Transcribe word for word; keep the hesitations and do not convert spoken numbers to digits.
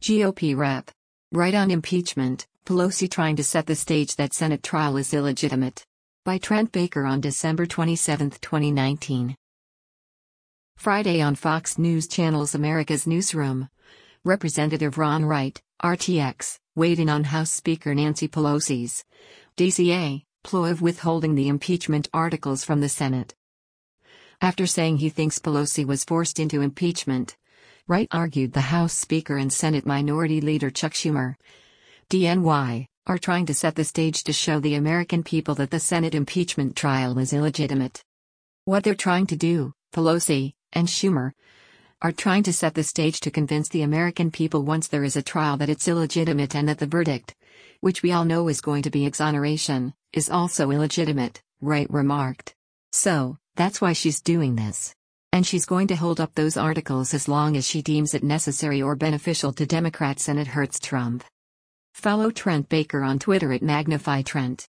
G O P Rep. Right on impeachment, Pelosi trying to set the stage that Senate trial is illegitimate. By Trent Baker on December twenty-seventh, twenty nineteen. Friday on Fox News Channel's America's Newsroom. Representative Ron Wright, R T X, weighed in on House Speaker Nancy Pelosi's D C A ploy of withholding the impeachment articles from the Senate. After saying he thinks Pelosi was forced into impeachment, Wright argued the House Speaker and Senate Minority Leader Chuck Schumer, D N Y, are trying to set the stage to show the American people that the Senate impeachment trial was illegitimate. What they're trying to do, Pelosi and Schumer, are trying to set the stage to convince the American people once there is a trial that it's illegitimate and that the verdict, which we all know is going to be exoneration, is also illegitimate, Wright remarked. So, that's why she's doing this. And she's going to hold up those articles as long as she deems it necessary or beneficial to Democrats and it hurts Trump. Follow Trent Baker on Twitter at Magnify Trent.